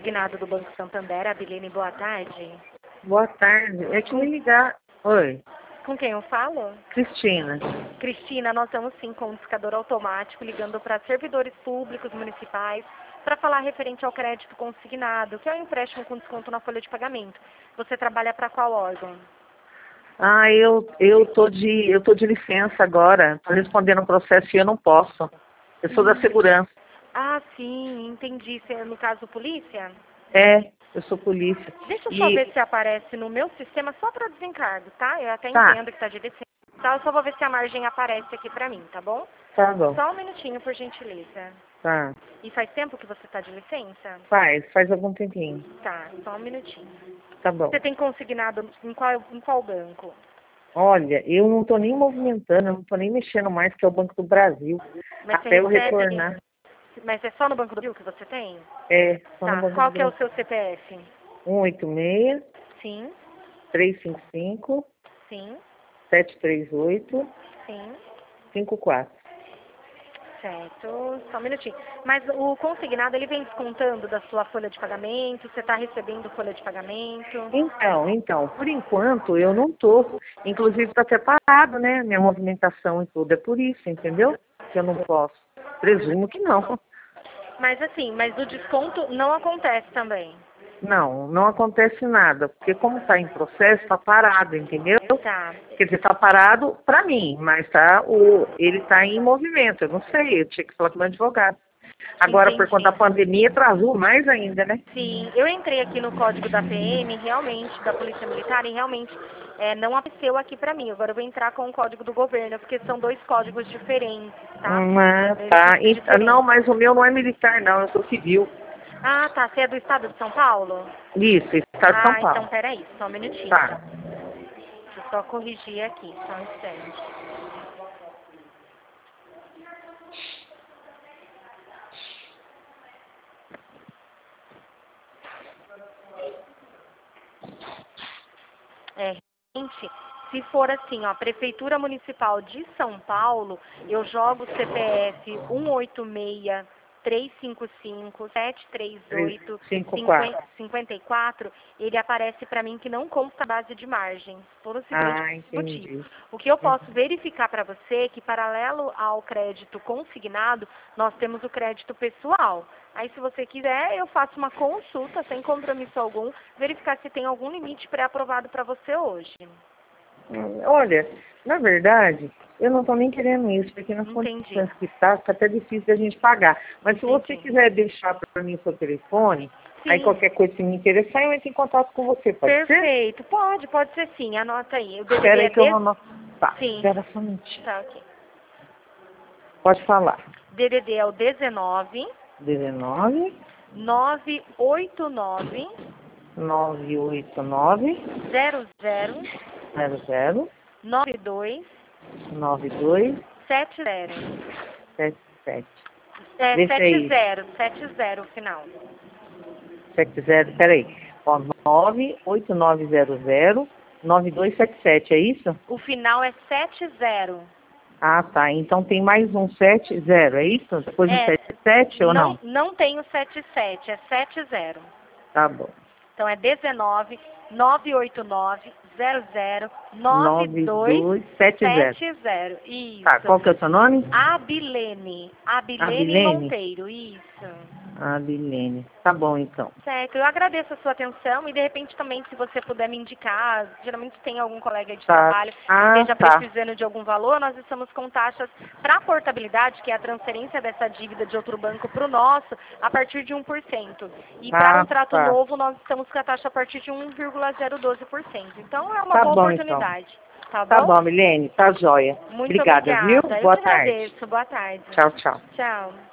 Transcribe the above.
consignado do Banco Santander, Abilene, boa tarde. Boa tarde. É que me ligar. Oi, Com quem eu falo? Cristina. Cristina, nós estamos sim com um discador automático ligando para servidores públicos municipais para falar referente ao crédito consignado, que é um empréstimo com desconto na folha de pagamento. Você trabalha para qual órgão? Ah, eu tô de licença agora. Tô respondendo um processo e eu não posso. Eu sou da segurança. Ah, sim, entendi. Você é, no caso, polícia? É, eu sou polícia. Deixa eu só E ver se aparece no meu sistema só para desencargo, tá? Eu até tá, entendo que está de licença. Tá, eu só vou ver se a margem aparece aqui para mim, tá bom? tá bom. Só um minutinho, por gentileza. Tá. E faz tempo que você está de licença? Faz algum tempinho. Tá, só um minutinho. Tá bom. Você tem consignado em qual banco? Olha, eu não tô nem movimentando, eu não tô nem mexendo mais, que é o Banco do Brasil. Mas você Até eu recebe... retornar. Mas é só no Banco do Brasil que você tem? É, só no Tá, Banco do qual que é o Brasil. seu CPF? 186 Sim, 355 sim, 738 sim. 54. Certo, só um minutinho. Mas o consignado, ele vem descontando da sua folha de pagamento? Você está recebendo folha de pagamento? Então, por enquanto eu não tô. Inclusive está até parado, né? Minha movimentação e tudo. É por isso, entendeu? Que eu não posso. Presumo que não. Mas assim, mas o desconto não acontece também. Não acontece nada. Porque como está em processo, está parado, entendeu? Tá, Quer dizer, está parado para mim, mas ele está em movimento. Eu não sei, eu tinha que falar com o meu advogado. Agora, por conta entendi. da pandemia, atrasou mais ainda, né? Sim, eu entrei aqui no código da PM, realmente, da Polícia Militar, e realmente não apareceu aqui pra mim. Agora eu vou entrar com o código do governo, porque são dois códigos diferentes, tá? Tá. Benefícios Não, diferentes. mas o meu não é militar, não. Eu sou civil. Ah, tá. Você é do estado de São Paulo? Isso, Estado de São Ah, então Paulo. peraí, só um minutinho, Tá. então. Deixa eu só corrigir aqui, só um instante. Realmente, se for assim, ó, Prefeitura Municipal de São Paulo, eu jogo o CPF 354. 186-358-738-54, ele aparece para mim que não consta base de margens, pelo seguinte Ah, motivo. entendi. O que eu posso verificar para você é que, paralelo ao crédito consignado, nós temos o crédito pessoal. Aí, se você quiser, eu faço uma consulta, sem compromisso algum, verificar se tem algum limite pré-aprovado para você hoje. Olha, na verdade, eu não estou nem querendo isso, porque nas Entendi. condições que está, fica até difícil da gente pagar. Mas se você Entendi. quiser deixar para mim o seu telefone, aí Sim, qualquer coisa que me interessar, eu entro em contato com você, pode ser? perfeito. Pode ser sim. Anota aí. O DDD Espera aí é que eu vou anotar. Tá, Sim, espera só um minutinho. tá ok. Pode falar. DDD é o 19 19 989 989 00 00 92 92 70. 77. É Deixa aí. 70 o final. 70, peraí. Ó, 989009277, é isso? O final é 70. Ah, tá. Então tem mais um 70, é isso? Depois um É, 77 ou não? não tem o 77, é 70. Tá bom. Então é 19 989 00 9270. 9270. Tá, Isso. qual que é o seu nome? Abilene. Abilene Abilene? Monteiro. Isso. Abilene. Tá bom, então. Certo. Eu agradeço a sua atenção e, de repente, também, se você puder me indicar, geralmente tem algum colega de Tá. trabalho que Ah, esteja tá. precisando de algum valor, nós estamos com taxas para portabilidade, que é a transferência dessa dívida de outro banco para o nosso, a partir de 1%. E para um Ah, trato tá. novo, nós estamos com a taxa a partir de 1,012%. Então, é uma Tá boa bom, então. oportunidade. Tá Tá bom? bom, Milene. Tá joia. Muito Obrigada, viu? obrigada. Eu Boa que tarde. agradeço. Boa tarde. Tchau, tchau. Tchau.